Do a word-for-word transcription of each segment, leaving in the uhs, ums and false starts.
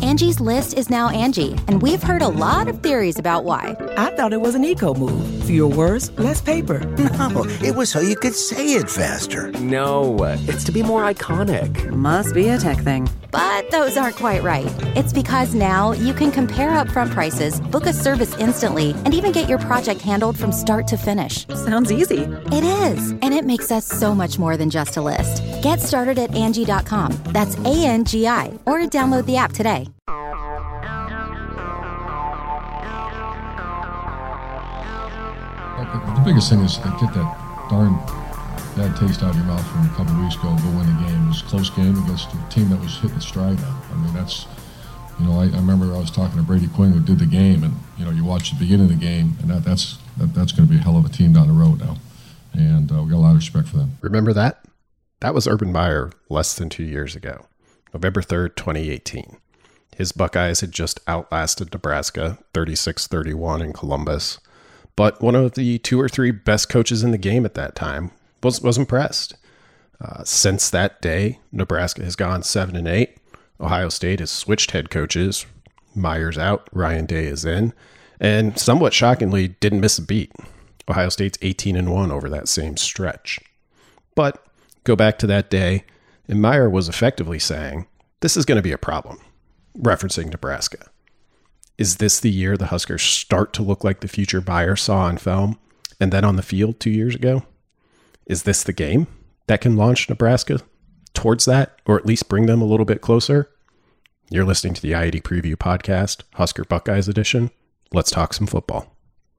Angie's List is now Angie, and we've heard a lot of theories about why. I thought it was an eco move. Fewer words, less paper. No, it was so you could say it faster. No, it's to be more iconic. Must be a tech thing. But those aren't quite right. It's because now you can compare upfront prices, book a service instantly, and even get your project handled from start to finish. Sounds easy. It is, and it makes us so much more than just a list. Get started at Angie dot com. That's A N G I, or download the app today. The, the biggest thing is to get that darn bad taste out of your mouth from a couple of weeks ago and go win a game. It was a close game against a team that was hitting stride now. I mean, that's, you know, I, I remember I was talking to Brady Quinn who did the game, and, you know, you watch the beginning of the game, and that, that's that, that's going to be a hell of a team down the road now. And uh, we got a lot of respect for them. Remember that? That was Urban Meyer less than two years ago, November third, twenty eighteen. His Buckeyes had just outlasted Nebraska thirty-six thirty-one in Columbus. But one of the two or three best coaches in the game at that time was, was impressed. Uh, since that day, Nebraska has gone seven and eight. Ohio State has switched head coaches. Meyer's out, Ryan Day is in, and somewhat shockingly didn't miss a beat. Ohio State's eighteen and one over that same stretch. But go back to that day, and Meyer was effectively saying, this is going to be a problem, referencing Nebraska. Is this the year the Huskers start to look like the future Meyer saw on film and then on the field two years ago? Is this the game that can launch Nebraska towards that, or at least bring them a little bit closer? You're listening to the I eighty Preview Podcast, Husker Buckeyes edition. Let's talk some football.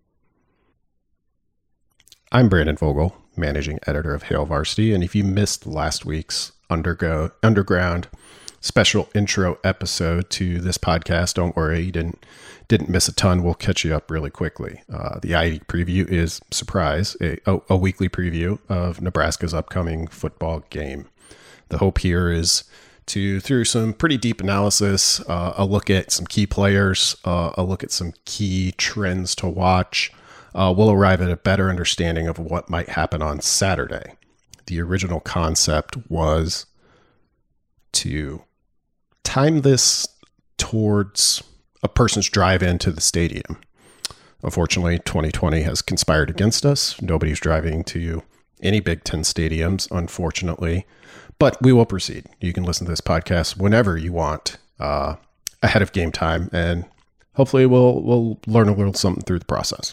I'm Brandon Vogel, managing editor of Hail Varsity, and if you missed last week's undergo, Underground special intro episode to this podcast, don't worry, you didn't didn't miss a ton. We'll catch you up really quickly. Uh, the I eighty Preview is, surprise, a, a, a weekly preview of Nebraska's upcoming football game. The hope here is to, through some pretty deep analysis, uh, a look at some key players, uh, a look at some key trends to watch, Uh, we'll arrive at a better understanding of what might happen on Saturday. The original concept was to time this towards a person's drive into the stadium. Unfortunately, twenty twenty has conspired against us. Nobody's driving to any Big Ten stadiums, unfortunately, but we will proceed. You can listen to this podcast whenever you want, uh, ahead of game time, and hopefully we'll we'll learn a little something through the process.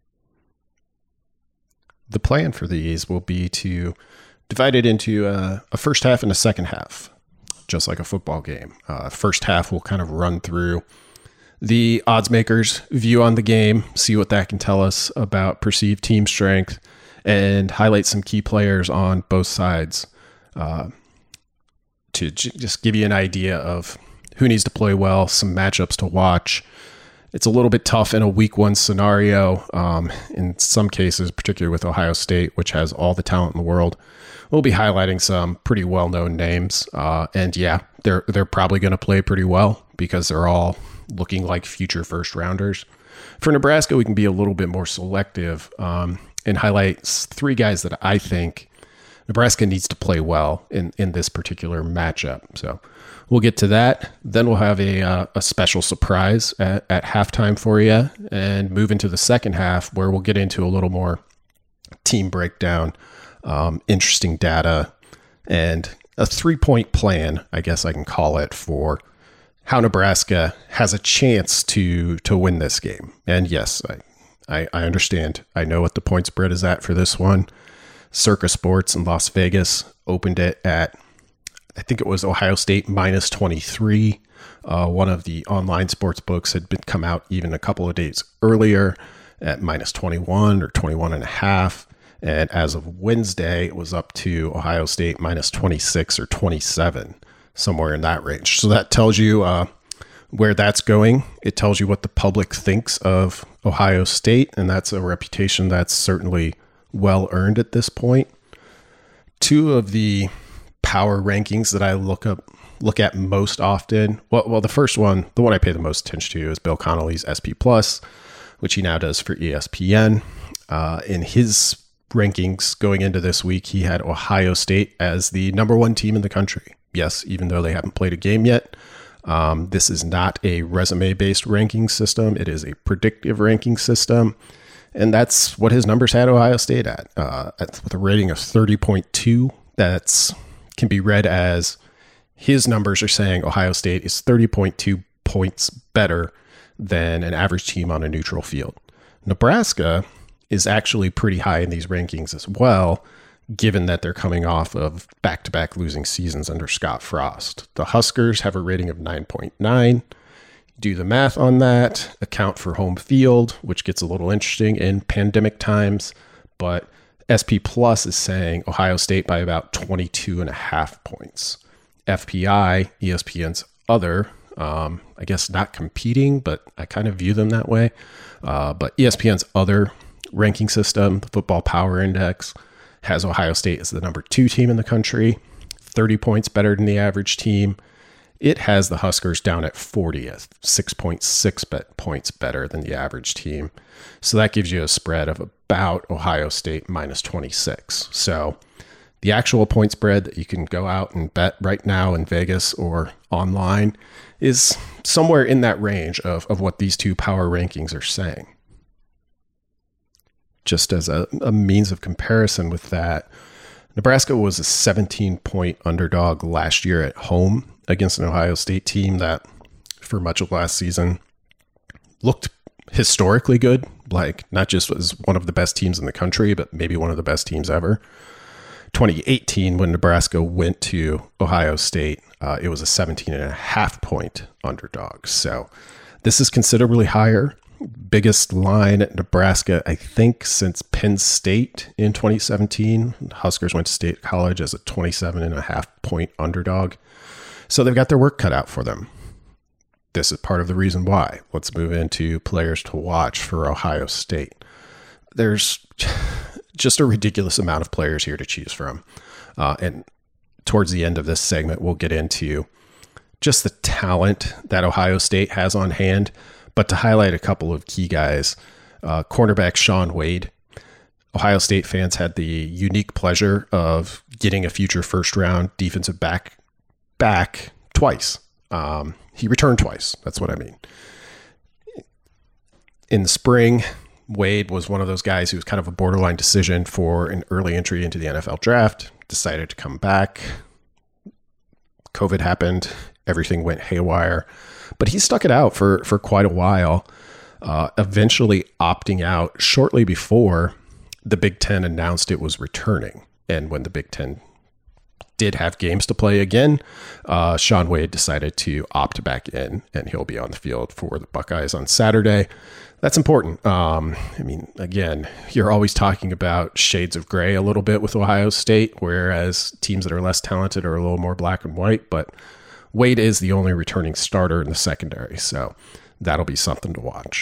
The plan for these will be to divide it into a, a first half and a second half, just like a football game. Uh, first half, we'll kind of run through the odds makers' view on the game, see what that can tell us about perceived team strength, and highlight some key players on both sides uh, to j- just give you an idea of who needs to play well, some matchups to watch. It's a little bit tough in a week one scenario. Um, in some cases, particularly with Ohio State, which has all the talent in the world, we'll be highlighting some pretty well-known names. Uh, and yeah, they're they're probably going to play pretty well because they're all looking like future first rounders. For Nebraska, we can be a little bit more selective um, and highlight three guys that I think Nebraska needs to play well in, in this particular matchup. So we'll get to that. Then we'll have a uh, a special surprise at, at halftime for you and move into the second half where we'll get into a little more team breakdown, um, interesting data, and a three-point plan, I guess I can call it, for how Nebraska has a chance to to win this game. And yes, I, I, I understand. I know what the point spread is at for this one. Circa Sports in Las Vegas opened it at, I think it was Ohio State minus twenty-three. Uh, one of the online sports books had been come out even a couple of days earlier at minus twenty-one or twenty-one and a half. And as of Wednesday, it was up to Ohio State minus twenty-six or twenty-seven, somewhere in that range. So that tells you uh, where that's going. It tells you what the public thinks of Ohio State, and that's a reputation that's certainly well earned at this point. Two of the power rankings that I look up, look at most often. Well, well, the first one, the one I pay the most attention to, is Bill Connolly's S P Plus, which he now does for E S P N. Uh, in his rankings going into this week, he had Ohio State as the number one team in the country. Yes, even though they haven't played a game yet, Um, this is not a resume-based ranking system. It is a predictive ranking system. And that's what his numbers had Ohio State at, uh, at with a rating of thirty point two. That's can be read as his numbers are saying Ohio State is thirty point two points better than an average team on a neutral field. Nebraska is actually pretty high in these rankings as well, given that they're coming off of back-to-back losing seasons under Scott Frost. The Huskers have a rating of nine point nine. Do the math on that, account for home field, which gets a little interesting in pandemic times, but S P Plus is saying Ohio State by about twenty-two and a half points. F P I, E S P N's other, um, I guess not competing, but I kind of view them that way. Uh, but E S P N's other ranking system, the Football Power Index, has Ohio State as the number two team in the country, thirty points better than the average team. It has the Huskers down at fortieth, six point six points better than the average team. So that gives you a spread of about Ohio State minus twenty-six. So the actual point spread that you can go out and bet right now in Vegas or online is somewhere in that range of, of what these two power rankings are saying. Just as a, a means of comparison with that, Nebraska was a seventeen-point underdog last year at home against an Ohio State team that, for much of last season, looked historically good, like not just was one of the best teams in the country, but maybe one of the best teams ever. twenty eighteen, when Nebraska went to Ohio State, uh, it was a seventeen and a half point underdog. So this is considerably higher. Biggest line at Nebraska, I think, since Penn State in twenty seventeen. Huskers went to State College as a twenty-seven and a half point underdog. So they've got their work cut out for them. This is part of the reason why. Let's move into players to watch for Ohio State. There's just a ridiculous amount of players here to choose from. Uh, and towards the end of this segment, we'll get into just the talent that Ohio State has on hand. But to highlight a couple of key guys, uh, cornerback Shaun Wade. Ohio State fans had the unique pleasure of getting a future first round defensive back back twice. Um, he returned twice. That's what I mean. In the spring, Wade was one of those guys who was kind of a borderline decision for an early entry into the N F L draft, decided to come back. COVID happened. Everything went haywire. But he stuck it out for, for quite a while, uh, eventually opting out shortly before the Big Ten announced it was returning. And when the Big Ten did have games to play again, uh, Shaun Wade decided to opt back in, and he'll be on the field for the Buckeyes on Saturday. That's important. Um, I mean, again, you're always talking about shades of gray a little bit with Ohio State, whereas teams that are less talented are a little more black and white, but Wade is the only returning starter in the secondary, so that'll be something to watch.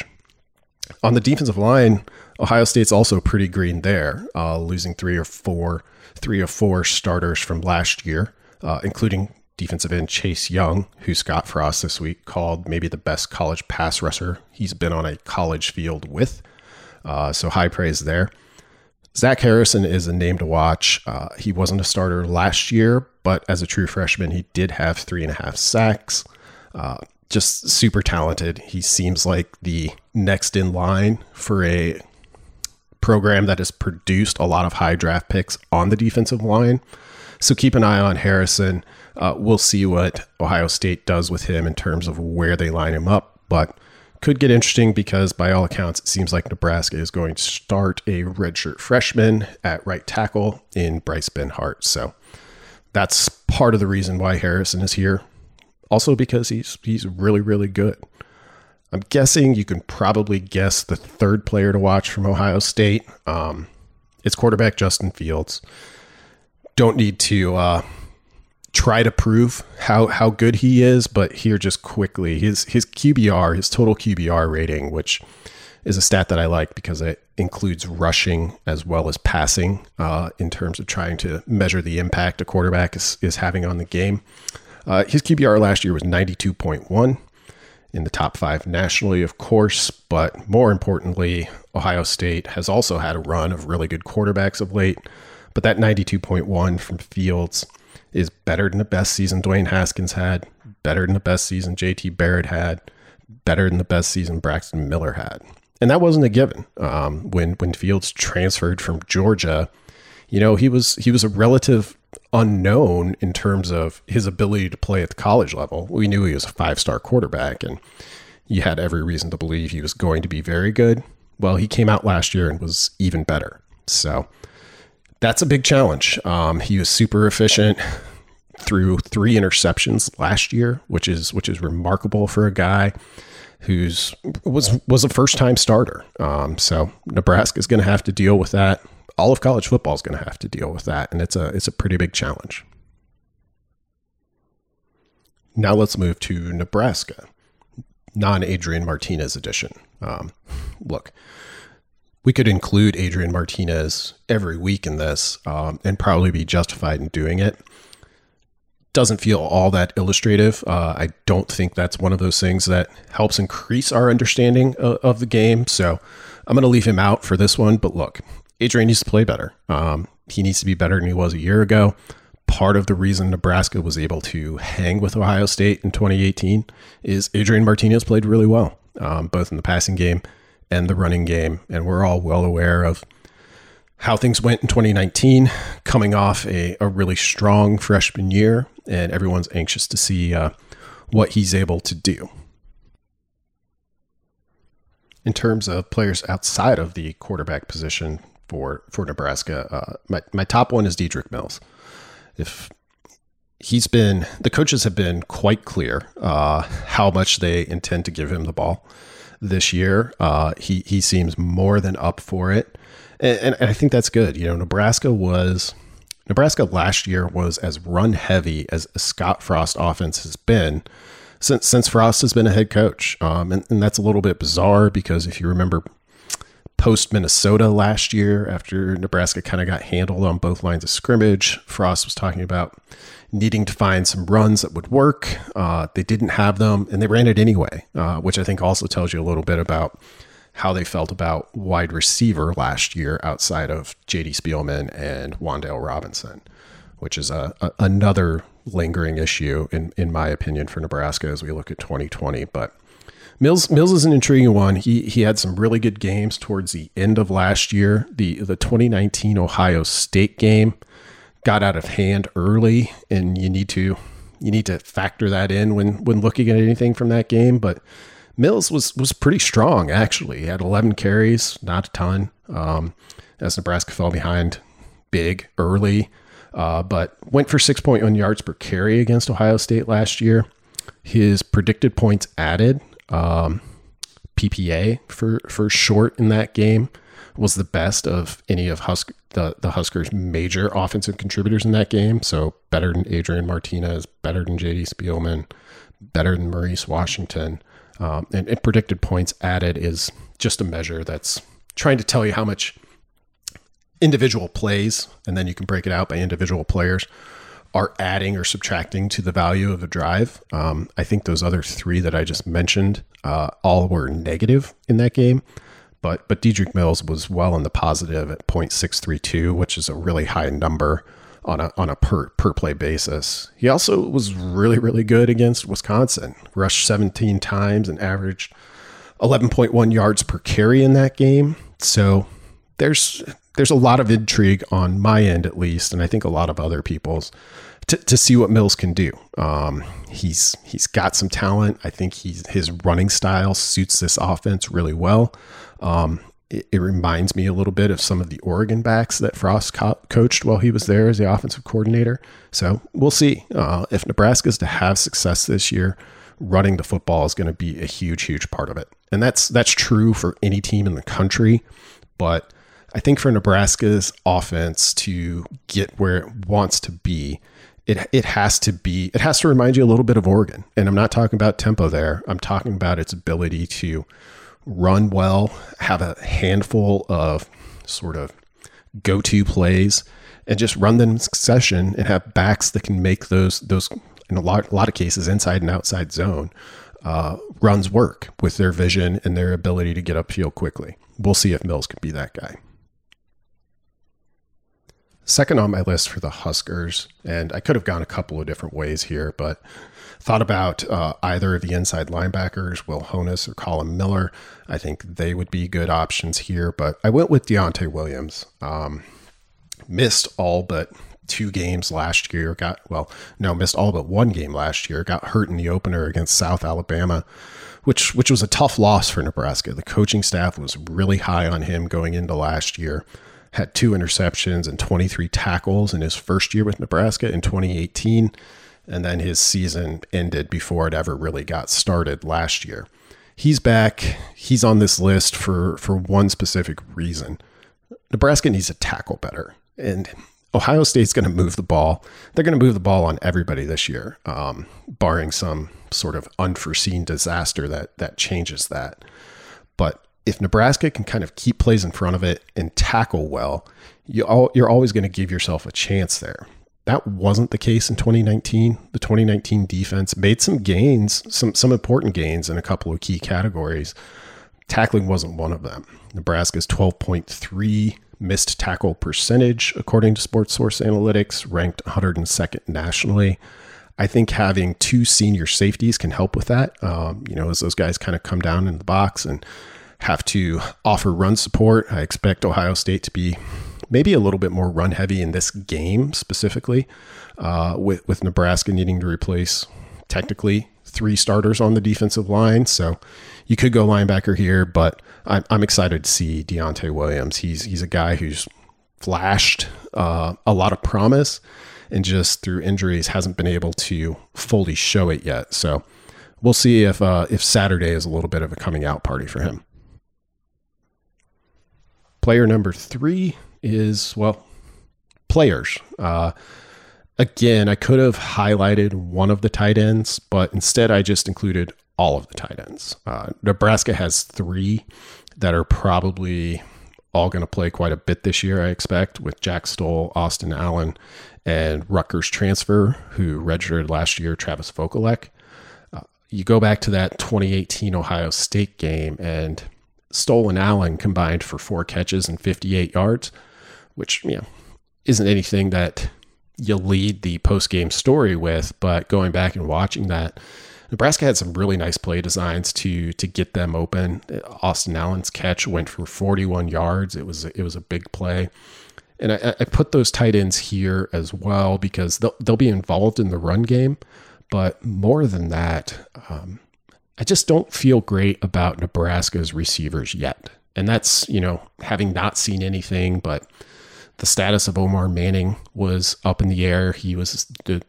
On the defensive line, Ohio State's also pretty green there, uh, losing three or four, three or four starters from last year, uh, including defensive end Chase Young, who Scott Frost this week called maybe the best college pass rusher he's been on a college field with. Uh, so high praise there. Zach Harrison is a name to watch. Uh, he wasn't a starter last year, but as a true freshman, he did have three and a half sacks. Uh, just super talented. He seems like the next in line for a program that has produced a lot of high draft picks on the defensive line. So keep an eye on Harrison. Uh, we'll see what Ohio State does with him in terms of where they line him up, but could get interesting because by all accounts, it seems like Nebraska is going to start a redshirt freshman at right tackle in Bryce Benhart. So that's part of the reason why Harrison is here. Also because he's he's really, really good. I'm guessing you can probably guess the third player to watch from Ohio State. Um, it's quarterback Justin Fields. Don't need to uh, try to prove how, how good he is, but here just quickly, his his Q B R, his total Q B R rating, which is a stat that I like because it includes rushing as well as passing uh, in terms of trying to measure the impact a quarterback is, is having on the game. Uh, his Q B R last year was ninety-two point one, in the top five nationally, of course, but more importantly, Ohio State has also had a run of really good quarterbacks of late, but that ninety-two point one from Fields is better than the best season Dwayne Haskins had, better than the best season J T Barrett had, better than the best season Braxton Miller had. And that wasn't a given. Um, when when Fields transferred from Georgia, you know, he was he was a relative unknown in terms of his ability to play at the college level. We knew he was a five-star quarterback, and you had every reason to believe he was going to be very good. Well, he came out last year and was even better. So that's a big challenge. Um, he was super efficient, threw three interceptions last year, which is which is remarkable for a guy who's was was a first-time starter. Um, so Nebraska is going to have to deal with that. All of college football is going to have to deal with that, and it's a it's a pretty big challenge. Now let's move to Nebraska, non-Adrian Martinez edition. Um, look, we could include Adrian Martinez every week in this, um, and probably be justified in doing it. Doesn't feel all that illustrative. Uh, I don't think that's one of those things that helps increase our understanding of, of the game. So I'm going to leave him out for this one. But look, Adrian needs to play better. Um, he needs to be better than he was a year ago. Part of the reason Nebraska was able to hang with Ohio State in twenty eighteen is Adrian Martinez played really well, um, both in the passing game and the running game. And we're all well aware of how things went in twenty nineteen, coming off a, a really strong freshman year, and everyone's anxious to see uh, what he's able to do. In terms of players outside of the quarterback position for, for Nebraska, uh, my, my top one is Dedrick Mills. If he's been, the coaches have been quite clear uh, how much they intend to give him the ball this year. Uh, he, he seems more than up for it. And, and I think that's good. You know, Nebraska was, Nebraska last year was as run heavy as a Scott Frost offense has been since, since Frost has been a head coach. Um, and, and that's a little bit bizarre because if you remember post Minnesota last year, after Nebraska kind of got handled on both lines of scrimmage, Frost was talking about needing to find some runs that would work. Uh, they didn't have them, and they ran it anyway, uh, which I think also tells you a little bit about how they felt about wide receiver last year outside of J D Spielman and Wan'Dale Robinson, which is a, a another lingering issue in, in my opinion for Nebraska as we look at twenty twenty. But Mills Mills is an intriguing one. He he had some really good games towards the end of last year. The the twenty nineteen Ohio State game got out of hand early, and you need to you need to factor that in when when looking at anything from that game. But Mills was was pretty strong, actually. He had eleven carries, not a ton, um, as Nebraska fell behind big early, uh, but went for six point one yards per carry against Ohio State last year. His predicted points added, um, P P A for, for short in that game, was the best of any of Husk, the, the Huskers' major offensive contributors in that game. So better than Adrian Martinez, better than J D Spielman, better than Maurice Washington. Um, and, and predicted points added is just a measure that's trying to tell you how much individual plays, and then you can break it out by individual players, are adding or subtracting to the value of a drive. Um, I think those other three that I just mentioned uh, all were negative in that game, but but Dedrick Mills was well in the positive at point six three two, which is a really high number on a on a per per play basis. He also was really, really good against Wisconsin. Rushed seventeen times and averaged eleven point one yards per carry in that game. So there's there's a lot of intrigue on my end, at least, and I think a lot of other people's, to, to see what Mills can do. Um, he's he's got some talent. I think he's his running style suits this offense really well. Um, It, it reminds me a little bit of some of the Oregon backs that Frost co- coached while he was there as the offensive coordinator. So we'll see. Uh, if Nebraska is to have success this year, running the football is going to be a huge, huge part of it. And that's that's true for any team in the country. But I think for Nebraska's offense to get where it wants to be, it it has to be it has to remind you a little bit of Oregon. And I'm not talking about tempo there. I'm talking about its ability to run well, have a handful of sort of go-to plays, and just run them in succession, and have backs that can make those those in a lot a lot of cases inside and outside zone uh, runs work with their vision and their ability to get upfield quickly. We'll see if Mills can be that guy. Second on my list for the Huskers, and I could have gone a couple of different ways here, but thought about uh, either of the inside linebackers, Will Honus or Colin Miller. I think they would be good options here, but I went with Deontay Williams. Um, missed all but two games last year. Got, well, no, missed all but one game last year. Got hurt in the opener against South Alabama, which which was a tough loss for Nebraska. The coaching staff was really high on him going into last year. Had two interceptions and twenty-three tackles in his first year with Nebraska in twenty eighteen. And then his season ended before it ever really got started last year. He's back. He's on this list for, for one specific reason. Nebraska needs to tackle better. And Ohio State's going to move the ball. They're going to move the ball on everybody this year, um, barring some sort of unforeseen disaster that that changes that. But if Nebraska can kind of keep plays in front of it and tackle well, you all, you're always going to give yourself a chance there. That wasn't the case in twenty nineteen. The twenty nineteen defense made some gains, some some important gains in a couple of key categories. Tackling wasn't one of them. Nebraska's twelve point three missed tackle percentage, according to Sports Source Analytics, ranked one hundred second nationally. I think having two senior safeties can help with that. Um, you know, as those guys kind of come down in the box and have to offer run support. I expect Ohio State to be maybe a little bit more run heavy in this game specifically, uh, with, with Nebraska needing to replace technically three starters on the defensive line. So you could go linebacker here, but I'm, I'm excited to see Deontay Williams. He's, he's a guy who's flashed uh, a lot of promise and just through injuries hasn't been able to fully show it yet. So we'll see if, uh, if Saturday is a little bit of a coming out party for him. Player number three is, well, players. Uh, again, I could have highlighted one of the tight ends, but instead I just included all of the tight ends. Uh, Nebraska has three that are probably all going to play quite a bit this year, I expect, with Jack Stoll, Austin Allen, and Rutgers transfer, who redshirted last year, Travis Vokolek. Uh, you go back to that twenty eighteen Ohio State game, and Stoll and Allen combined for four catches and fifty-eight yards, which, you know, isn't anything that you lead the post-game story with, but going back and watching that, Nebraska had some really nice play designs to to get them open. Austin Allen's catch went for forty-one yards. It was it was a big play. And I, I put those tight ends here as well because they'll, they'll be involved in the run game. But more than that, um, I just don't feel great about Nebraska's receivers yet. And that's, you know, having not seen anything, but the status of Omar Manning was up in the air. He was the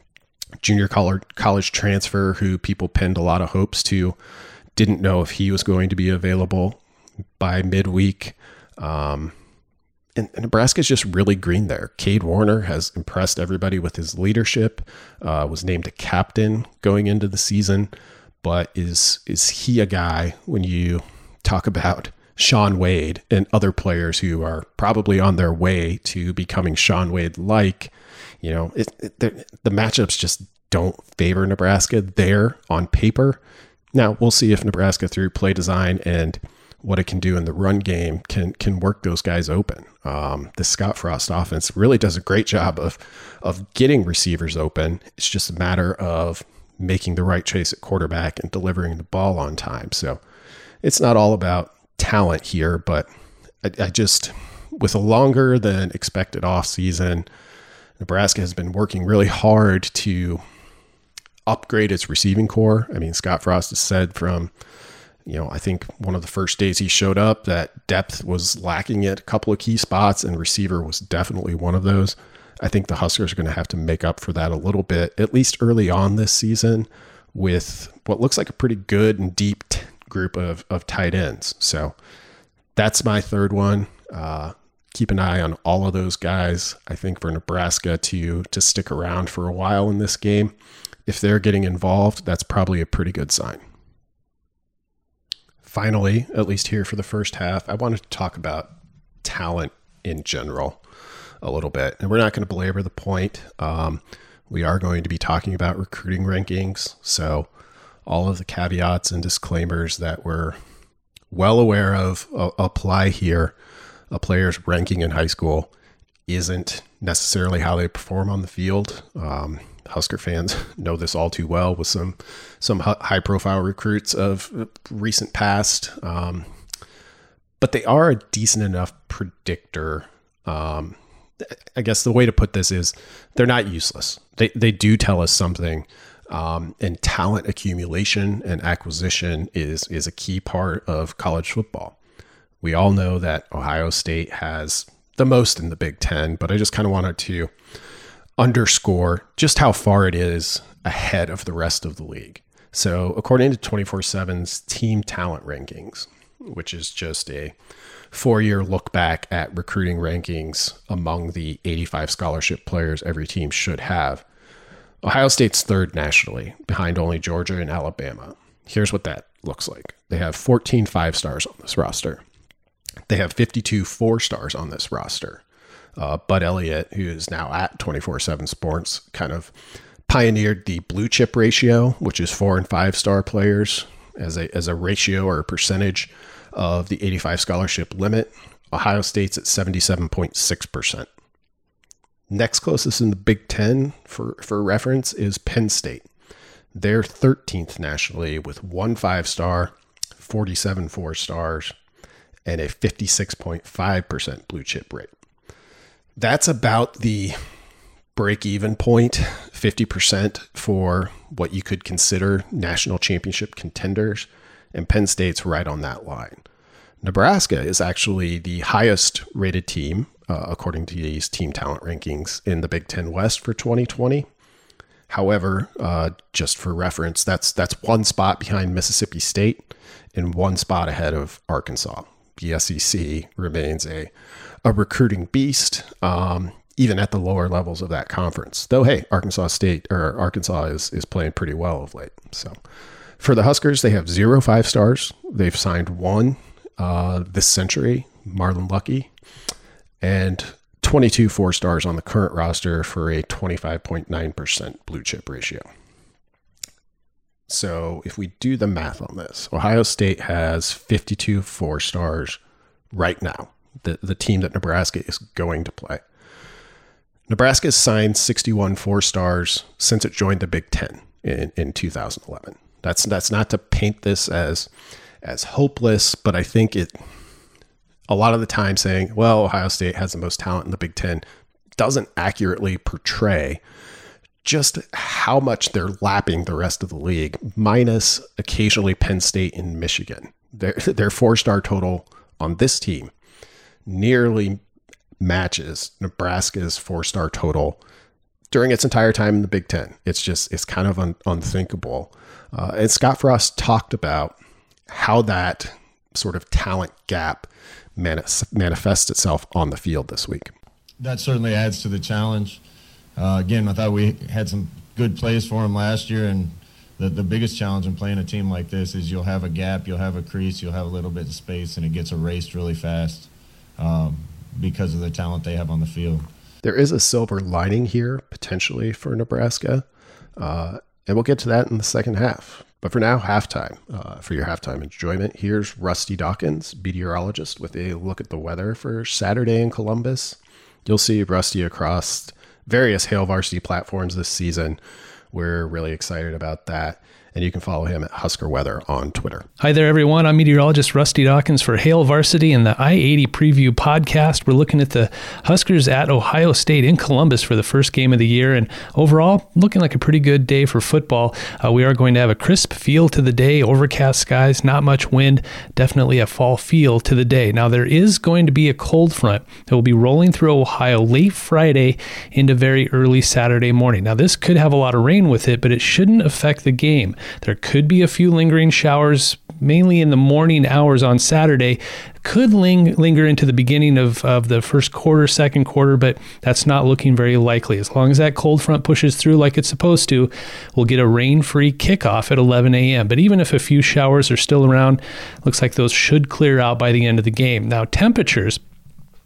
junior college, college transfer who people pinned a lot of hopes to. Didn't know if he was going to be available by midweek. Um, and, and Nebraska's just really green there. Cade Warner has impressed everybody with his leadership, uh, was named a captain going into the season. But is is he a guy, when you talk about Shaun Wade and other players who are probably on their way to becoming Shaun Wade-like, you know, it, it, the matchups just don't favor Nebraska there on paper. Now, we'll see if Nebraska, through play design and what it can do in the run game, can can work those guys open. Um, the Scott Frost offense really does a great job of of getting receivers open. It's just a matter of making the right chase at quarterback and delivering the ball on time. So it's not all about talent here, but I, I just, with a longer than expected off season, Nebraska has been working really hard to upgrade its receiving core. I mean, Scott Frost has said from, you know, I think one of the first days he showed up that depth was lacking at a couple of key spots, and receiver was definitely one of those. I think the Huskers are going to have to make up for that a little bit, at least early on this season, with what looks like a pretty good and deep t- group of, of tight ends. So that's my third one. Uh, keep an eye on all of those guys. I think for Nebraska to, to stick around for a while in this game, if they're getting involved, that's probably a pretty good sign. Finally, at least here for the first half, I wanted to talk about talent in general a little bit. And we're not going to belabor the point. Um, we are going to be talking about recruiting rankings. So all of the caveats and disclaimers that we're well aware of uh, apply here. A player's ranking in high school isn't necessarily how they perform on the field. Um, Husker fans know this all too well with some some high profile recruits of recent past. Um, but they are a decent enough predictor. Um, I guess the way to put this is they're not useless. They they do tell us something. Um, and talent accumulation and acquisition is is a key part of college football. We all know that Ohio State has the most in the Big Ten, but I just kind of wanted to underscore just how far it is ahead of the rest of the league. So according to twenty-four seven's team talent rankings, which is just a four-year look back at recruiting rankings among the eighty-five scholarship players every team should have, Ohio State's third nationally, behind only Georgia and Alabama. Here's what that looks like. They have fourteen five-stars on this roster. They have fifty-two four-stars on this roster. Uh, Bud Elliott, who is now at twenty-four seven Sports, kind of pioneered the blue chip ratio, which is four and five-star players as a as a ratio or a percentage of the eighty-five scholarship limit. Ohio State's at seventy-seven point six percent. Next closest in the Big Ten, for, for reference, is Penn State. They're thirteenth nationally with one five-star, forty-seven four-stars, and a fifty-six point five percent blue chip rate. That's about the break-even point, fifty percent for what you could consider national championship contenders, and Penn State's right on that line. Nebraska is actually the highest rated team, uh, according to these team talent rankings, in the Big Ten West for twenty twenty. However, uh, just for reference, that's that's one spot behind Mississippi State and one spot ahead of Arkansas. The S E C remains a, a recruiting beast, um, even at the lower levels of that conference. Though, hey, Arkansas State or Arkansas is is playing pretty well of late. So, for the Huskers, they have zero five stars. They've signed one uh, this century, Marlon Lucky, and twenty-two four stars on the current roster for a twenty-five point nine percent blue chip ratio. So if we do the math on this, Ohio State has fifty-two four stars right now, the, the team that Nebraska is going to play. Nebraska has signed sixty-one four stars since it joined the Big Ten in, in two thousand eleven. That's that's not to paint this as as hopeless, but I think it a lot of the time saying, well, Ohio State has the most talent in the Big Ten doesn't accurately portray just how much they're lapping the rest of the league, minus occasionally Penn State and Michigan. Their, their four-star total on this team nearly matches Nebraska's four-star total during its entire time in the Big Ten. It's just, it's kind of un, unthinkable. Uh, and Scott Frost talked about how that sort of talent gap manis- manifests itself on the field this week. That certainly adds to the challenge. Uh, again, I thought we had some good plays for him last year, and the, the biggest challenge in playing a team like this is you'll have a gap, you'll have a crease, you'll have a little bit of space, and it gets erased really fast um, because of the talent they have on the field. There is a silver lining here, potentially, for Nebraska, uh, and we'll get to that in the second half. But for now, halftime. Uh, for your halftime enjoyment, here's Rusty Dawkins, meteorologist, with a look at the weather for Saturday in Columbus. You'll see Rusty across various Hail Varsity platforms this season. We're really excited about that. And you can follow him at Husker Weather on Twitter. Hi there, everyone. I'm meteorologist Rusty Dawkins for Hail Varsity and the I eighty Preview Podcast. We're looking at the Huskers at Ohio State in Columbus for the first game of the year. And overall, looking like a pretty good day for football. Uh, we are going to have a crisp feel to the day, overcast skies, not much wind, definitely a fall feel to the day. Now, there is going to be a cold front that will be rolling through Ohio late Friday into very early Saturday morning. Now, this could have a lot of rain with it, but it shouldn't affect the game. There could be a few lingering showers, mainly in the morning hours on Saturday. Could ling- linger into the beginning of, of the first quarter, second quarter, but that's not looking very likely. As long as that cold front pushes through like it's supposed to, we'll get a rain-free kickoff at eleven a.m. But even if a few showers are still around, looks like those should clear out by the end of the game. Now, temperatures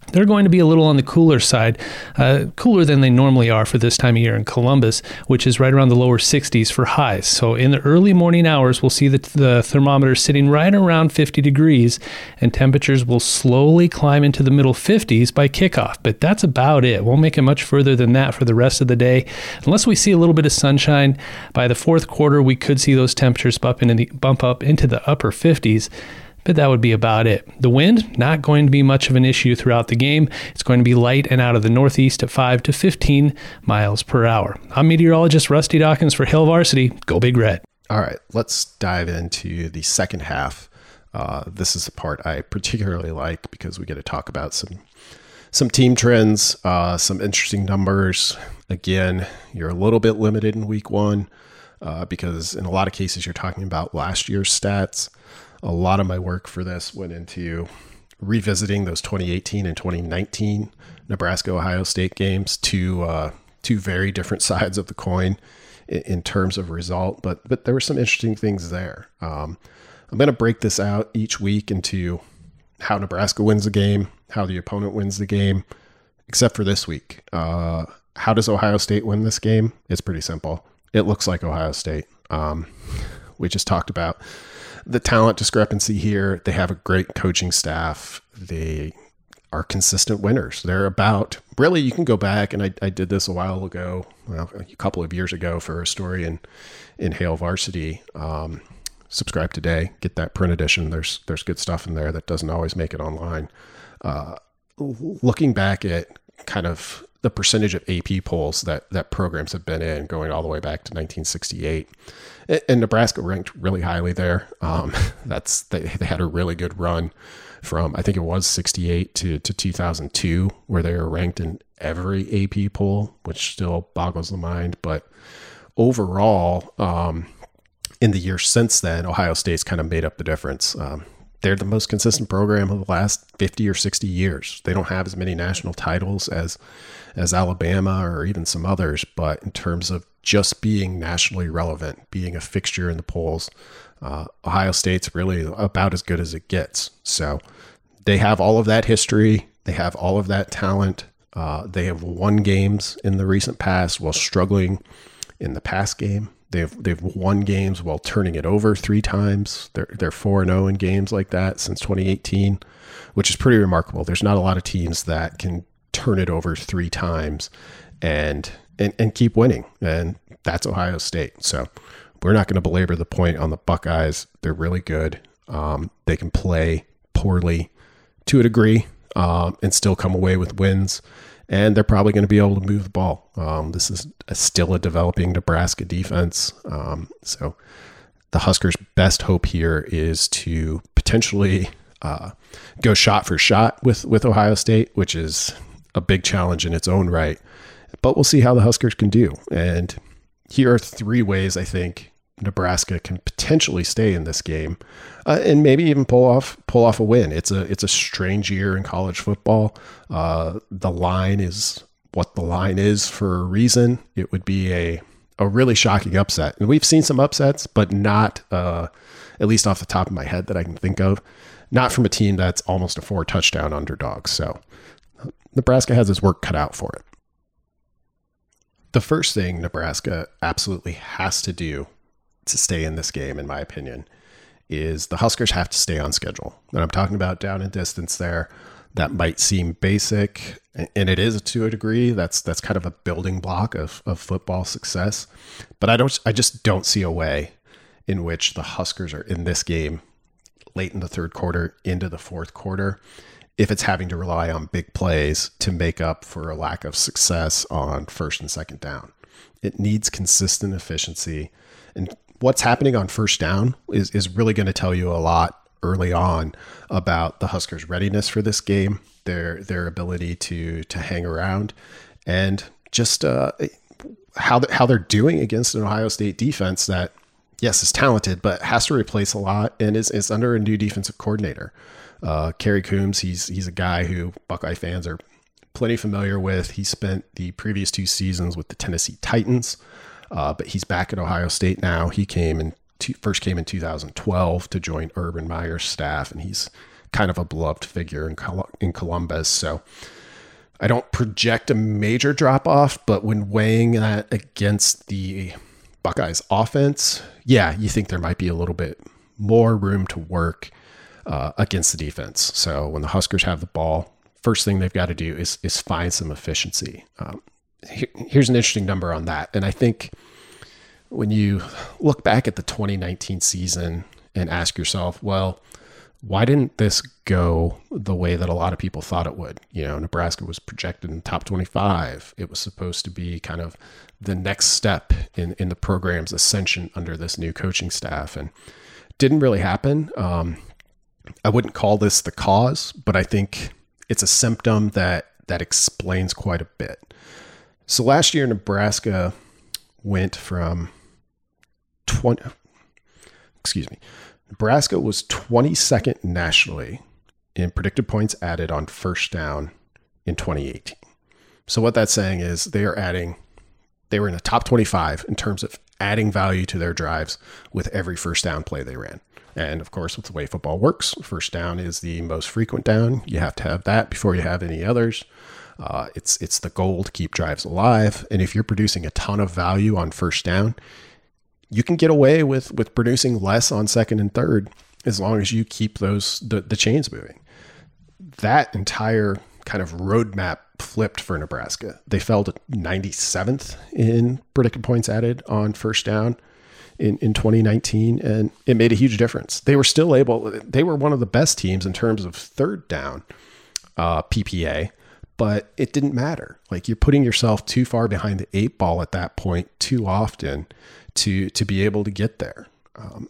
They're going to be a little on the cooler side, uh, cooler than they normally are for this time of year in Columbus, which is right around the lower sixties for highs. So in the early morning hours, we'll see the, the thermometer sitting right around fifty degrees, and temperatures will slowly climb into the middle fifties by kickoff. But that's about it. Won't make it much further than that for the rest of the day. Unless we see a little bit of sunshine, by the fourth quarter, we could see those temperatures bump, into the, bump up into the upper fifties. But that would be about it. The wind, not going to be much of an issue throughout the game. It's going to be light and out of the northeast at five to fifteen miles per hour. I'm meteorologist Rusty Dawkins for Hail Varsity. Go Big Red. All right, let's dive into the second half. Uh, this is the part I particularly like because we get to talk about some some team trends, uh, some interesting numbers. Again, you're a little bit limited in week one uh, because in a lot of cases you're talking about last year's stats. A lot of my work for this went into revisiting those twenty eighteen and twenty nineteen Nebraska-Ohio State games, two uh, two very different sides of the coin in, in terms of result, but but there were some interesting things there. Um, I'm going to break this out each week into how Nebraska wins the game, how the opponent wins the game, except for this week. Uh, how does Ohio State win this game? It's pretty simple. It looks like Ohio State. Um, we just talked about the talent discrepancy here. They have a great coaching staff. They are consistent winners. They're about, really, you can go back, and I, I did this a while ago, well, a couple of years ago for a story in, in Hail Varsity. Um, subscribe today, get that print edition. There's there's good stuff in there that doesn't always make it online. Uh, looking back at kind of the percentage of A P polls that that programs have been in, going all the way back to nineteen sixty-eight. And Nebraska ranked really highly there. Um, that's they, they had a really good run from, I think it was sixty-eight to, to two thousand two, where they were ranked in every A P poll, which still boggles the mind. But overall, um, in the years since then, Ohio State's kind of made up the difference. Um, they're the most consistent program of the last fifty or sixty years. They don't have as many national titles as as Alabama or even some others, but in terms of just being nationally relevant, being a fixture in the polls, uh, Ohio State's really about as good as it gets. So they have all of that history. They have all of that talent. Uh, they have won games in the recent past while struggling in the past game. They've they've won games while turning it over three times. They're they're four and oh in games like that since twenty eighteen, which is pretty remarkable. There's not a lot of teams that can turn it over three times and and, and keep winning. And that's Ohio State. So we're not going to belabor the point on the Buckeyes. They're really good. Um, they can play poorly to a degree um, and still come away with wins. And they're probably going to be able to move the ball. Um, this is a, still a developing Nebraska defense. Um, so the Huskers' best hope here is to potentially uh, go shot for shot with, with Ohio State, which is a big challenge in its own right. But we'll see how the Huskers can do. And here are three ways I think Nebraska can potentially stay in this game uh, and maybe even pull off pull off a win. It's a it's a strange year in college football. Uh, the line is what the line is for a reason. It would be a a really shocking upset, and we've seen some upsets, but not uh, at least off the top of my head that I can think of, not from a team that's almost a four touchdown underdog. So Nebraska has its work cut out for it. The first thing Nebraska absolutely has to do to stay in this game, in my opinion, is the Huskers have to stay on schedule. And I'm talking about down and distance there. That might seem basic, and it is to a degree. That's that's kind of a building block of, of football success. But I don't I just don't see a way in which the Huskers are in this game late in the third quarter, into the fourth quarter, if it's having to rely on big plays to make up for a lack of success on first and second down. It needs consistent efficiency. And what's happening on first down is, is really going to tell you a lot early on about the Huskers' readiness for this game, their their ability to to hang around, and just uh, how, the, how they're doing against an Ohio State defense that, yes, is talented, but has to replace a lot and is, is under a new defensive coordinator. Uh, Kerry Coombs, he's he's a guy who Buckeye fans are plenty familiar with. He spent the previous two seasons with the Tennessee Titans, uh, but he's back at Ohio State now. He came in two, first came in two thousand twelve to join Urban Meyer's staff, and he's kind of a beloved figure in Col- in Columbus. So I don't project a major drop off, but when weighing that against the Buckeyes offense, yeah, you think there might be a little bit more room to work uh, against the defense. So when the Huskers have the ball, first thing they've got to do is is find some efficiency. Um, here, here's an interesting number on that. And I think when you look back at the twenty nineteen season and ask yourself, well, why didn't this go the way that a lot of people thought it would? You know, Nebraska was projected in the top twenty-five. It was supposed to be kind of the next step in, in the program's ascension under this new coaching staff, and didn't really happen. Um, I wouldn't call this the cause, but I think it's a symptom that that explains quite a bit. So last year, Nebraska went from twenty, excuse me, Nebraska was twenty-second nationally in predicted points added on first down in twenty eighteen. So what that's saying is they are adding, they were in the top twenty-five in terms of adding value to their drives with every first down play they ran. And of course, with the way football works, first down is the most frequent down. You have to have that before you have any others. Uh, it's it's the goal to keep drives alive. And if you're producing a ton of value on first down, you can get away with with producing less on second and third as long as you keep those the, the chains moving. That entire kind of roadmap flipped for Nebraska. They fell to ninety-seventh in predicted points added on first down in, in twenty nineteen, and it made a huge difference. They were still able, they were one of the best teams in terms of third down uh, P P A, but it didn't matter. Like, you're putting yourself too far behind the eight ball at that point too often to to be able to get there. Um,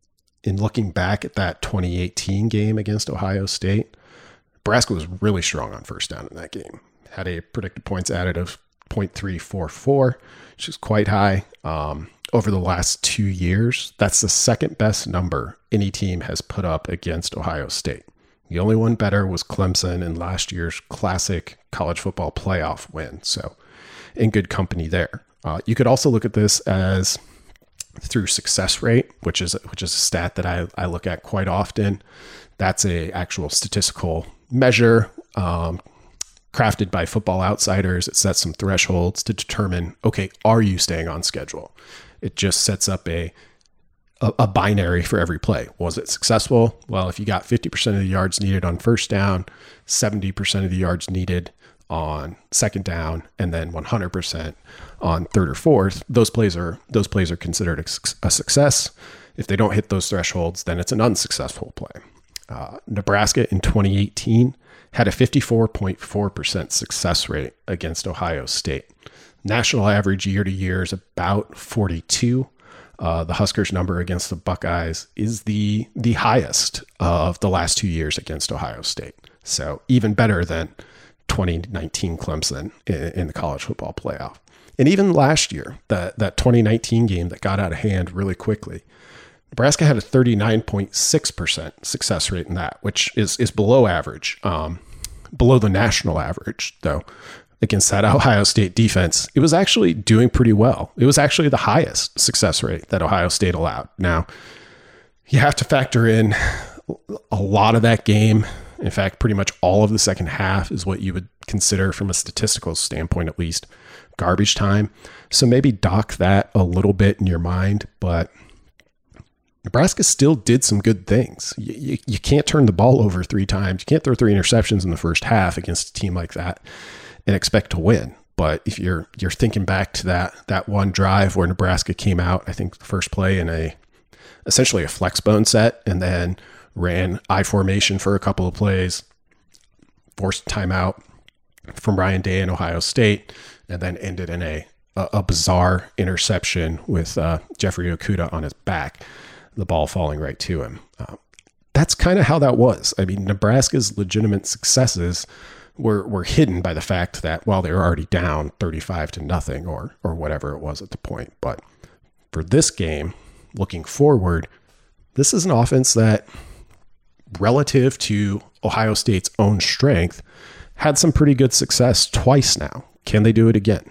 in looking back at that twenty eighteen game against Ohio State, Nebraska was really strong on first down in that game. Had a predicted points added of point three four four, which is quite high. Um, over the last two years, that's the second best number any team has put up against Ohio State. The only one better was Clemson in last year's classic college football playoff win. So in good company there. Uh, you could also look at this as through success rate, which is which is a stat that I, I look at quite often. That's a actual statistical measure um, crafted by Football Outsiders. It sets some thresholds to determine, okay, are you staying on schedule? It just sets up a, a a binary for every play. Was it successful? Well, if you got fifty percent of the yards needed on first down, seventy percent of the yards needed on second down, and then one hundred percent on third or fourth, those plays are those plays are considered a, a success. If they don't hit those thresholds, then it's an unsuccessful play. Uh, Nebraska in twenty eighteen had a fifty-four point four percent success rate against Ohio State. National average year to year is about forty-two. Uh, the Huskers number against the Buckeyes is the the highest of the last two years against Ohio State. So even better than twenty nineteen Clemson in, in the college football playoff. And even last year, that, that twenty nineteen game that got out of hand really quickly, Nebraska had a thirty-nine point six percent success rate in that, which is, is below average, um, below the national average, though. Against that Ohio State defense, it was actually doing pretty well. It was actually the highest success rate that Ohio State allowed. Now, you have to factor in a lot of that game. In fact, pretty much all of the second half is what you would consider, from a statistical standpoint at least, garbage time. So maybe dock that a little bit in your mind, but Nebraska still did some good things. You, you, you can't turn the ball over three times. You can't throw three interceptions in the first half against a team like that and expect to win. But if you're you're thinking back to that that one drive where Nebraska came out, I think the first play in a essentially a flex bone set, and then ran I formation for a couple of plays, forced timeout from Ryan Day in Ohio State, and then ended in a a, a bizarre interception with uh, Jeffrey Okudah on his back, the ball falling right to him. Uh, that's kind of how that was. I mean, Nebraska's legitimate successes were were hidden by the fact that, well, they were already down thirty-five to nothing or or whatever it was at the point. But for this game, looking forward, this is an offense that, relative to Ohio State's own strength, had some pretty good success twice now. Can they do it again?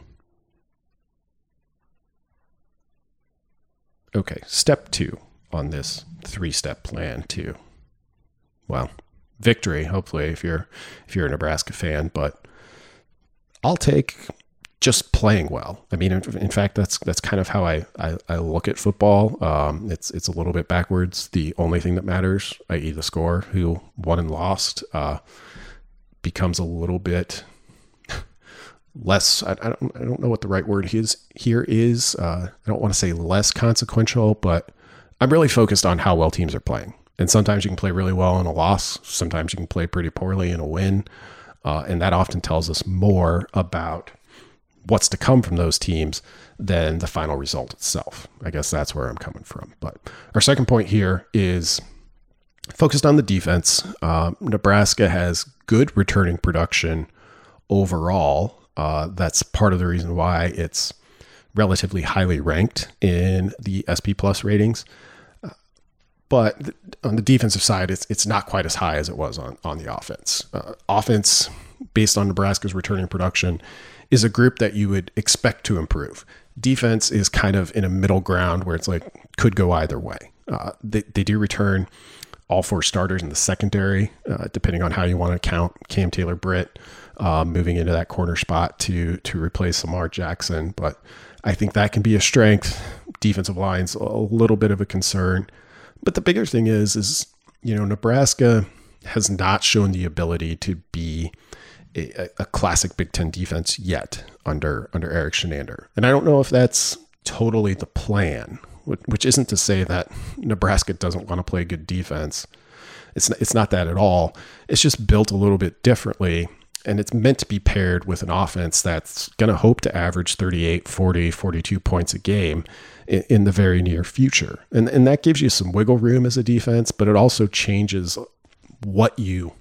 Okay, step two on this three-step plan to, well, victory, hopefully, if you're if you're a Nebraska fan. But I'll take just playing well. I mean, in, in fact, that's that's kind of how I, I, I look at football. Um, it's it's a little bit backwards. The only thing that matters, that is the score, who won and lost, uh, becomes a little bit less. I, I don't I don't know what the right word is here is. Uh, I don't want to say less consequential, but I'm really focused on how well teams are playing. And sometimes you can play really well in a loss. Sometimes you can play pretty poorly in a win. Uh, and that often tells us more about what's to come from those teams than the final result itself. I guess that's where I'm coming from. But our second point here is focused on the defense. Uh, Nebraska has good returning production overall. Uh, that's part of the reason why it's relatively highly ranked in the S P Plus ratings. But on the defensive side, it's it's not quite as high as it was on, on the offense. Uh, offense, based on Nebraska's returning production, is a group that you would expect to improve. Defense is kind of in a middle ground where it's like, could go either way. Uh, they, they do return all four starters in the secondary, uh, depending on how you want to count Cam Taylor-Britt uh, moving into that corner spot to to replace Lamar Jackson. But I think that can be a strength. Defensive line's a little bit of a concern. But the bigger thing is, is, you know, Nebraska has not shown the ability to be a, a classic Big Ten defense yet under, under Erik Chinander. And I don't know if that's totally the plan, which isn't to say that Nebraska doesn't want to play good defense. It's, it's not that at all. It's just built a little bit differently. And it's meant to be paired with an offense that's going to hope to average thirty-eight, forty, forty-two points a game in, in the very near future. And, and that gives you some wiggle room as a defense, but it also changes what you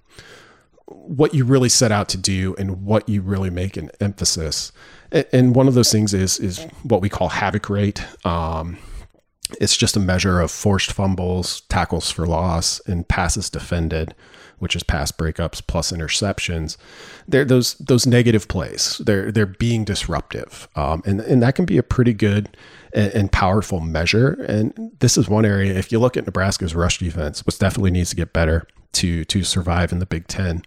what you really set out to do and what you really make an emphasis. And, and one of those things is is what we call havoc rate. Um, it's just a measure of forced fumbles, tackles for loss, and passes defended, which is pass breakups plus interceptions. They're those those negative plays. They're they're being disruptive, um, and and that can be a pretty good and, and powerful measure. And this is one area. If you look at Nebraska's rush defense, which definitely needs to get better to to survive in the Big Ten,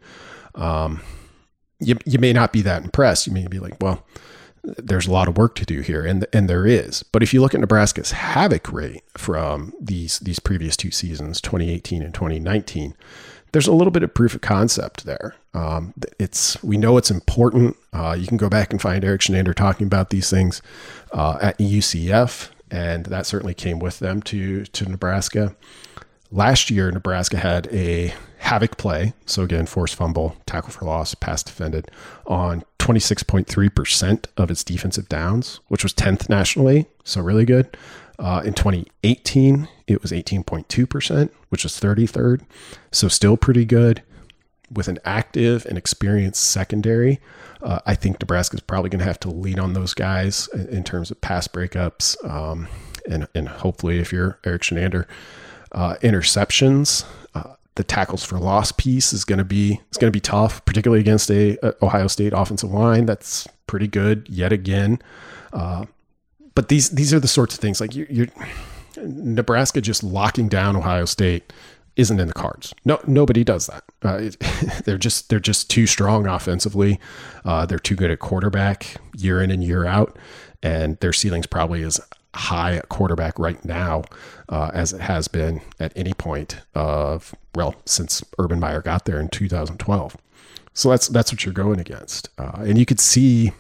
um, you you may not be that impressed. You may be like, well, there's a lot of work to do here, and and there is. But if you look at Nebraska's havoc rate from these these previous two seasons, twenty eighteen and twenty nineteen. There's a little bit of proof of concept there. Um, it's we know it's important. Uh, you can go back and find Erik Chinander talking about these things uh, at U C F, and that certainly came with them to to Nebraska. Last year, Nebraska had a havoc play, so again, forced fumble, tackle for loss, pass defended, on twenty-six point three percent of its defensive downs, which was tenth nationally, so really good. Uh, in twenty eighteen, it was eighteen point two percent, which is thirty-third. So still pretty good. With an active and experienced secondary, uh, I think Nebraska is probably going to have to lean on those guys in, in terms of pass breakups. Um, and, and hopefully, if you're Erik Chinander, uh, interceptions, uh, the tackles for loss piece is going to be it's going to be tough, particularly against a, a Ohio State offensive line that's pretty good yet again. Uh, But these these are the sorts of things like you, you're Nebraska just locking down Ohio State isn't in the cards. No, nobody does that. Uh, it, they're just they're just too strong offensively. Uh, they're too good at quarterback year in and year out, and their ceiling's probably as high at quarterback right now uh, as it has been at any point of well since Urban Meyer got there in two thousand twelve. So that's that's what you're going against, uh, and you could see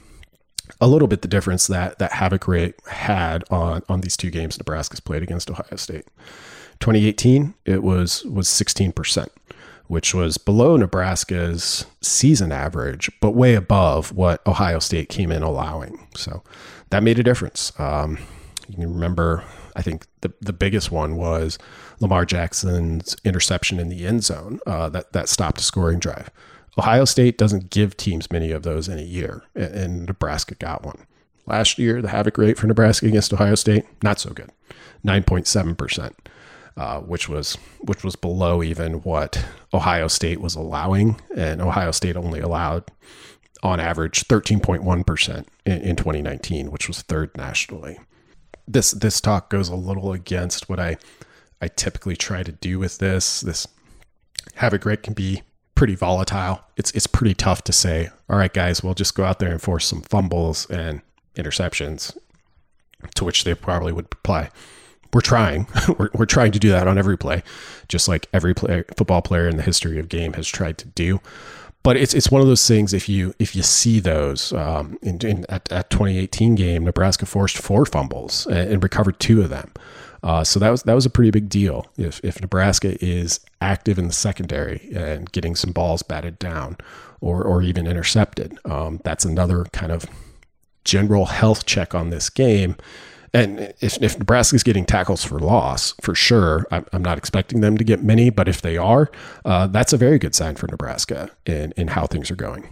a little bit the difference that that havoc rate had on, on these two games Nebraska's played against Ohio State. twenty eighteen, it was was sixteen percent, which was below Nebraska's season average, but way above what Ohio State came in allowing. So that made a difference. Um, you can remember, I think the, the biggest one was Lamar Jackson's interception in the end zone uh, that, that stopped a scoring drive. Ohio State doesn't give teams many of those in a year, and Nebraska got one. Last year, the havoc rate for Nebraska against Ohio State, not so good, nine point seven percent, uh, which was which was below even what Ohio State was allowing, and Ohio State only allowed, on average, thirteen point one percent in, in twenty nineteen, which was third nationally. This this talk goes a little against what I I typically try to do with this. This Have it great can be pretty volatile. It's it's pretty tough to say, all right, guys, we'll just go out there and force some fumbles and interceptions, to which they probably would reply, we're trying. we're, we're trying to do that on every play, just like every play, football player in the history of game has tried to do. But it's it's one of those things. If you if you see those um, in, in at that twenty eighteen game, Nebraska forced four fumbles and, and recovered two of them. Uh, so that was that was a pretty big deal. If if Nebraska is active in the secondary and getting some balls batted down, or or even intercepted, um, that's another kind of general health check on this game. And if, if Nebraska is getting tackles for loss, for sure, I'm, I'm not expecting them to get many, but if they are, uh, that's a very good sign for Nebraska in, in how things are going.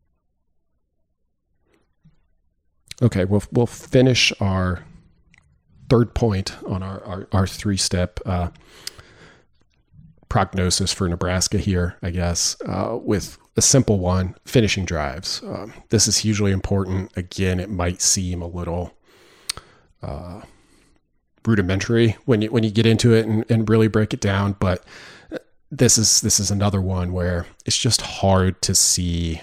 Okay, we'll, we'll finish our third point on our, our, our three-step uh, prognosis for Nebraska here, I guess, uh, with a simple one, finishing drives. Um, this is hugely important. Again, it might seem a little Uh, rudimentary when you when you get into it and, and really break it down, but this is this is another one where it's just hard to see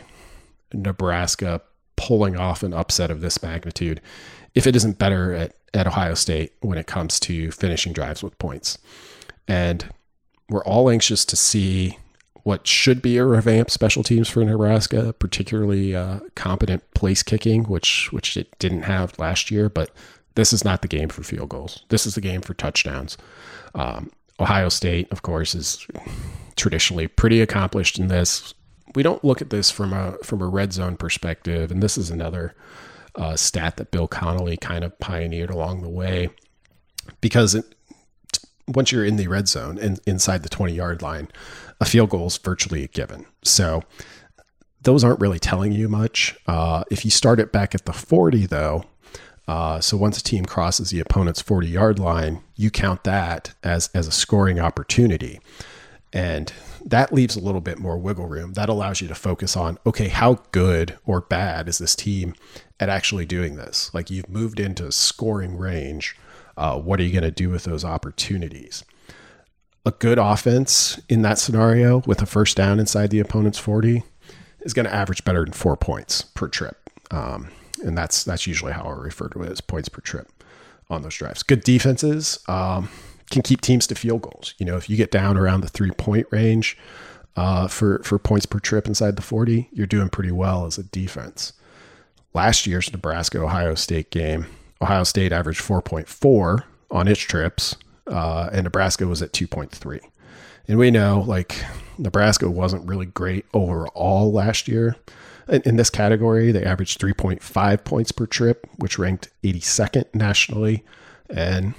Nebraska pulling off an upset of this magnitude if it isn't better at, at Ohio State when it comes to finishing drives with points. And we're all anxious to see what should be a revamped special teams for Nebraska, particularly uh, competent place kicking, which which it didn't have last year, but this is not the game for field goals. This is the game for touchdowns. Um, Ohio State, of course, is traditionally pretty accomplished in this. We don't look at this from a from a red zone perspective, and this is another uh, stat that Bill Connolly kind of pioneered along the way, because it, once you're in the red zone and inside the twenty-yard line, a field goal is virtually a given. So those aren't really telling you much. Uh, if you start it back at the forty, though, Uh, so once a team crosses the opponent's forty-yard line, you count that as, as a scoring opportunity. And that leaves a little bit more wiggle room. That allows you to focus on, okay, how good or bad is this team at actually doing this? Like, you've moved into scoring range. Uh, what are you going to do with those opportunities? A good offense in that scenario with a first down inside the opponent's forty is going to average better than four points per trip. Um, And that's that's usually how I refer to it, as points per trip on those drives. Good defenses um, can keep teams to field goals. You know, if you get down around the three-point range uh, for, for points per trip inside the forty, you're doing pretty well as a defense. Last year's Nebraska-Ohio State game, Ohio State averaged four point four on its trips, uh, and Nebraska was at two point three. And we know, like, Nebraska wasn't really great overall last year. In this category, they averaged three point five points per trip, which ranked eighty-second nationally. And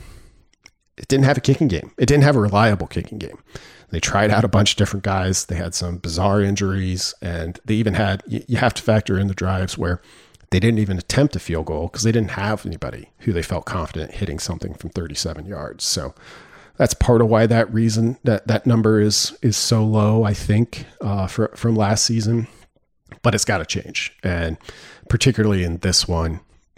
it didn't have a kicking game. It didn't have a reliable kicking game. They tried out a bunch of different guys. They had some bizarre injuries. And they even had, you have to factor in the drives where they didn't even attempt a field goal because they didn't have anybody who they felt confident hitting something from thirty-seven yards. So that's part of why that reason, that, that number is is so low, I think, uh, for, from last season. But it's got to change, and particularly in this one,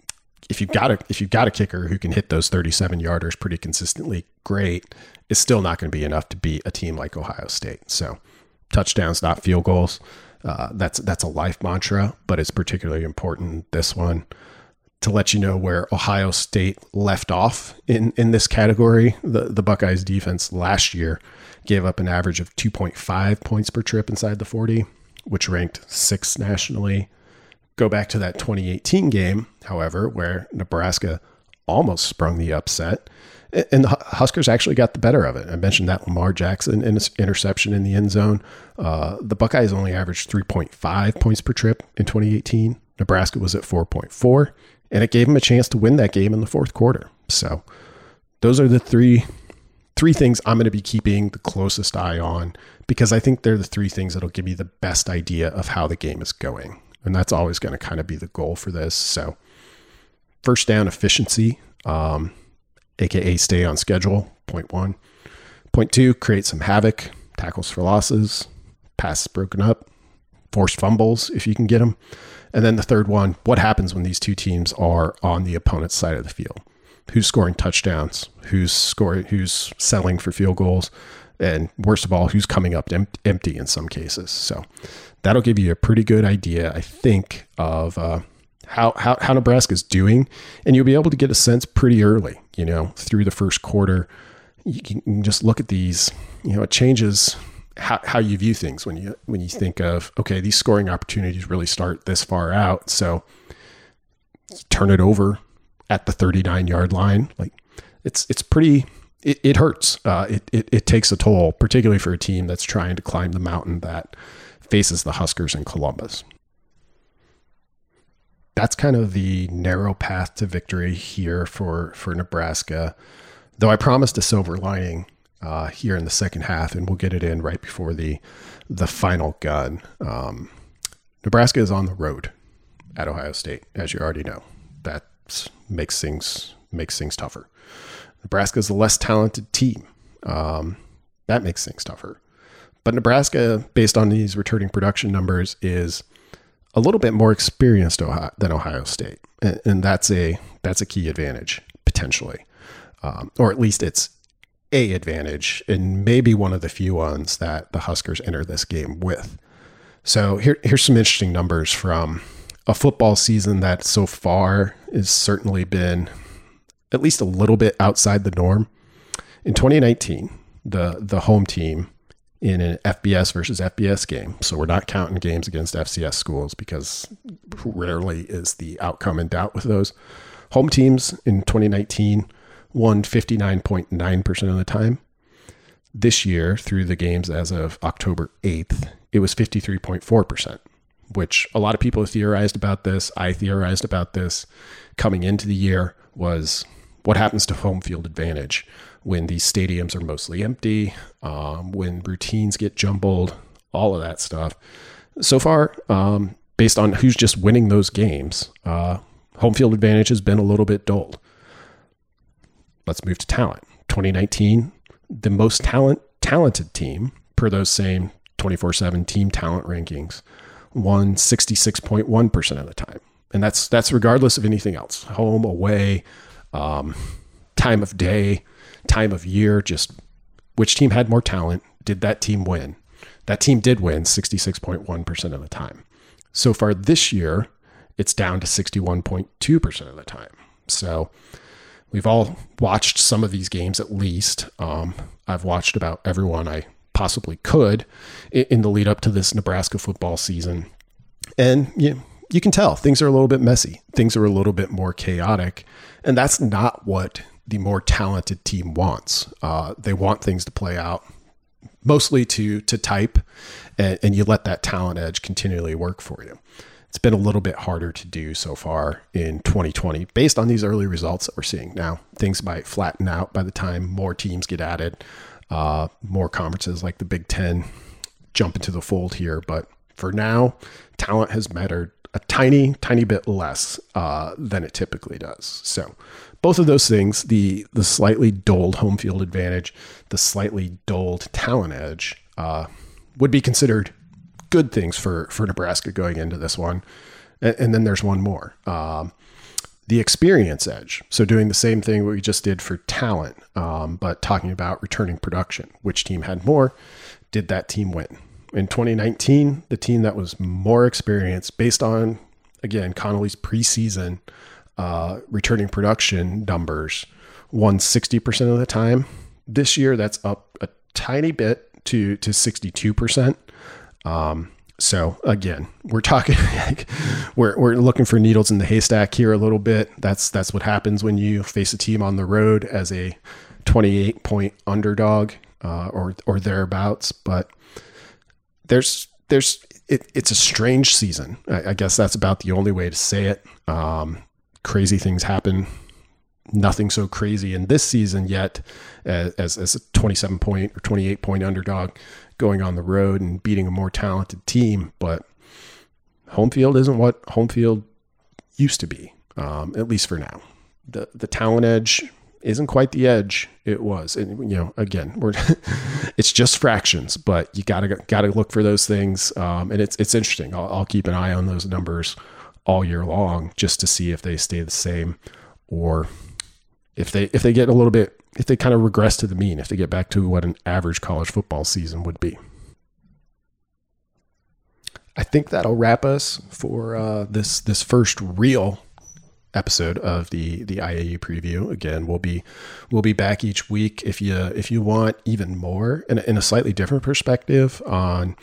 if you've got a if you've got a kicker who can hit those thirty-seven yarders pretty consistently, great. It's still not going to be enough to beat a team like Ohio State. So, touchdowns, not field goals. Uh, that's that's a life mantra, but it's particularly important this one to let you know where Ohio State left off in in this category. The the Buckeyes defense last year gave up an average of two point five points per trip inside the forty, which ranked sixth nationally. Go back to that twenty eighteen game, however, where Nebraska almost sprung the upset, and the Huskers actually got the better of it. I mentioned that Lamar Jackson interception in the end zone. Uh, the Buckeyes only averaged three point five points per trip in twenty eighteen. Nebraska was at four point four, and it gave them a chance to win that game in the fourth quarter. So those are the three Three things I'm going to be keeping the closest eye on, because I think they're the three things that'll give me the best idea of how the game is going. And that's always going to kind of be the goal for this. So first down efficiency, um, A K A stay on schedule, point one. Point two, create some havoc, tackles for losses, passes broken up, forced fumbles if you can get them. And then the third one, what happens when these two teams are on the opponent's side of the field? Who's scoring touchdowns? Who's scoring? Who's settling for field goals? And worst of all, who's coming up em- empty in some cases. So that'll give you a pretty good idea, I think, of uh, how, how, how Nebraska's doing. And you'll be able to get a sense pretty early, you know, through the first quarter. You can, you can just look at these, you know, it changes how, how you view things when you, when you think of, okay, these scoring opportunities really start this far out. So turn it over at the thirty-nine yard line. Like it's, it's pretty, It, it hurts. Uh, it, it it takes a toll, particularly for a team that's trying to climb the mountain that faces the Huskers in Columbus. That's kind of the narrow path to victory here for, for Nebraska, though I promised a silver lining uh, here in the second half, and we'll get it in right before the, the final gun. Um, Nebraska is on the road at Ohio State, as you already know. That makes things makes things tougher. Nebraska is a less talented team. Um, that makes things tougher. But Nebraska, based on these returning production numbers, is a little bit more experienced than Ohio State. And, and that's a that's a key advantage, potentially. Um, or at least it's a advantage, and maybe one of the few ones that the Huskers enter this game with. So here, here's some interesting numbers from a football season that so far has certainly been at least a little bit outside the norm. In twenty nineteen, the the home team in an F B S versus F B S game, so we're not counting games against F C S schools because rarely is the outcome in doubt with those. Home teams in twenty nineteen won fifty-nine point nine percent of the time. This year, through the games as of October eighth, it was fifty-three point four percent, which a lot of people have theorized about this. I theorized about this coming into the year. Was what happens to home field advantage when these stadiums are mostly empty, um, when routines get jumbled, all of that stuff. So far, um, based on who's just winning those games, uh, home field advantage has been a little bit dulled. Let's move to talent. twenty nineteen, the most talent talented team per those same twenty-four seven team talent rankings won sixty-six point one percent of the time. And that's that's regardless of anything else, home, away, um, time of day, time of year, just which team had more talent, did that team win? That team did win sixty-six point one percent of the time. So far this year, it's down to sixty-one point two percent of the time. So we've all watched some of these games at least. Um, I've watched about everyone I possibly could in, in the lead up to this Nebraska football season. And you you can tell things are a little bit messy. Things are a little bit more chaotic. And that's not what the more talented team wants. Uh, they want things to play out mostly to to type, and, and you let that talent edge continually work for you. It's been a little bit harder to do so far in twenty twenty based on these early results that we're seeing. Now, things might flatten out by the time more teams get added, uh, more conferences like the Big Ten jump into the fold here. But for now, talent has mattered a tiny, tiny bit less uh, than it typically does. So both of those things, the the slightly dulled home field advantage, the slightly dulled talent edge, uh, would be considered good things for, for Nebraska going into this one. And, and then there's one more, um, the experience edge. So doing the same thing we just did for talent, um, but talking about returning production. Which team had more? Did that team win? In twenty nineteen, the team that was more experienced, based on, again, Connolly's preseason uh, returning production numbers, won sixty percent of the time. This year, that's up a tiny bit to, to sixty-two percent. Um, so again, we're talking, like, we're, we're looking for needles in the haystack here a little bit. That's, that's what happens when you face a team on the road as a twenty-eight point underdog, uh, or, or thereabouts. But there's, there's, it, it's a strange season. I, I guess that's about the only way to say it. Um, crazy things happen. Nothing so crazy in this season yet as, as, as a twenty-seven point or twenty-eight point underdog going on the road and beating a more talented team. But home field isn't what home field used to be, um, at least for now. The the talent edge isn't quite the edge it was. And, you know, again, we're it's just fractions, but you gotta gotta look for those things. Um, and it's it's interesting. I'll, I'll keep an eye on those numbers all year long just to see if they stay the same, or if they if they get a little bit if they kind of regress to the mean, if they get back to what an average college football season would be. I think that'll wrap us for uh, this this first real episode of the the I A U preview. Again, we'll be we'll be back each week. If you if you want even more in a, in a slightly different perspective on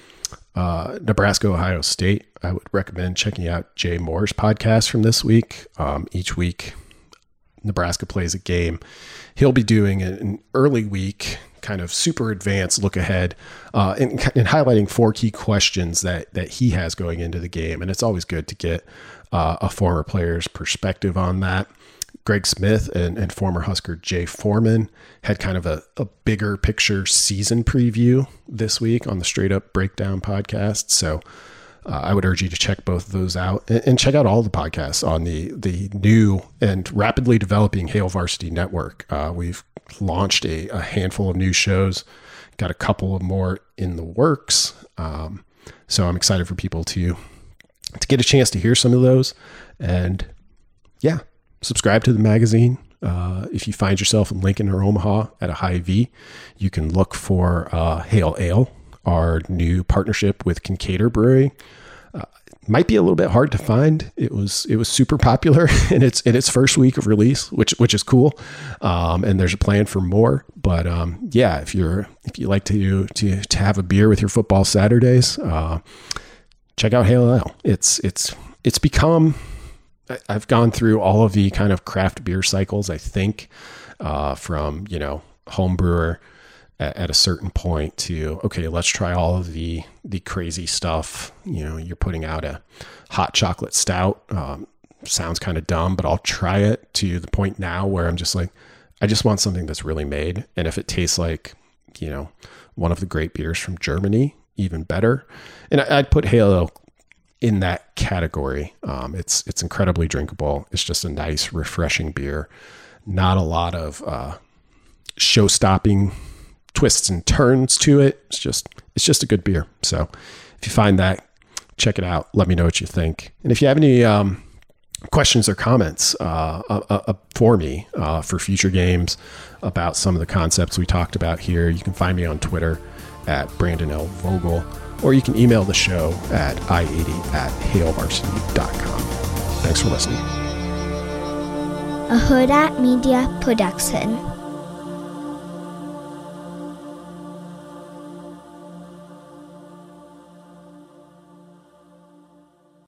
uh, Nebraska Ohio State, I would recommend checking out Jay Moore's podcast from this week. Um, each week, Nebraska plays a game. He'll be doing an early week kind of super advanced look ahead uh, and, and highlighting four key questions that that he has going into the game. And it's always good to get uh, a former player's perspective on that. Greg Smith and, and former Husker Jay Foreman had kind of a, a bigger picture season preview this week on the Straight Up Breakdown podcast. So uh, I would urge you to check both of those out and, and check out all the podcasts on the, the new and rapidly developing Hail Varsity Network. Uh, we've launched a, a handful of new shows, got a couple of more in the works. Um, so I'm excited for people to, to get a chance to hear some of those. And yeah, subscribe to the magazine. Uh, if you find yourself in Lincoln or Omaha at a Hy-Vee, you can look for uh, Hail Ale, our new partnership with Kincaider Brewing. Uh, might be a little bit hard to find. It was it was super popular in its in its first week of release, which which is cool. Um, and there's a plan for more. But um, yeah, if you're if you like to to to have a beer with your football Saturdays, uh, check out Hail Ale. It's it's it's become. I've gone through all of the kind of craft beer cycles, I think, uh, from, you know, home brewer at, at a certain point to, okay, let's try all of the, the crazy stuff. You know, you're putting out a hot chocolate stout. Um, sounds kind of dumb, but I'll try it, to the point now where I'm just like, I just want something that's really made. And if it tastes like, you know, one of the great beers from Germany, even better. And I, I'd put Hail Ale in that category. Um, it's, it's incredibly drinkable. It's just a nice, refreshing beer. Not a lot of, uh, show stopping twists and turns to it. It's just, it's just a good beer. So if you find that, check it out. Let me know what you think. And if you have any, um, questions or comments, uh, uh, uh for me, uh, for future games about some of the concepts we talked about here, you can find me on Twitter at Brandon L. Vogel, or you can email the show at i eighty at hail varsity dot com. Thanks for listening. A Huda Media Production.